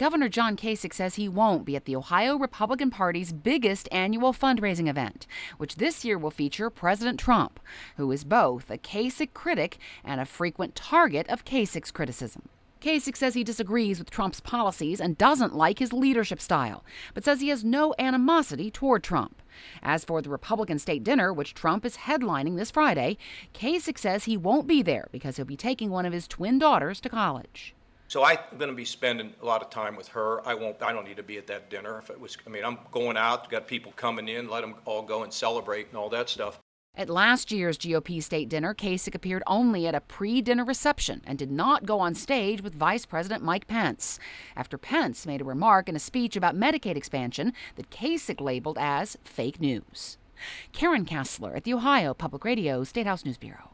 Governor John Kasich says he won't be at the Ohio Republican Party's biggest annual fundraising event, which this year will feature President Trump, who is both a Kasich critic and a frequent target of Kasich's criticism. Kasich says he disagrees with Trump's policies and doesn't like his leadership style, but says he has no animosity toward Trump. As for the Republican state dinner, which Trump is headlining this Friday, Kasich says he won't be there because he'll be taking one of his twin daughters to college. So I'm going to be spending a lot of time with her. I don't need to be at that dinner. I'm going out, got people coming in, let them all go and celebrate and all that stuff. At last year's GOP state dinner, Kasich appeared only at a pre-dinner reception and did not go on stage with Vice President Mike Pence, after Pence made a remark in a speech about Medicaid expansion that Kasich labeled as fake news. Karen Kassler at the Ohio Public Radio State House News Bureau.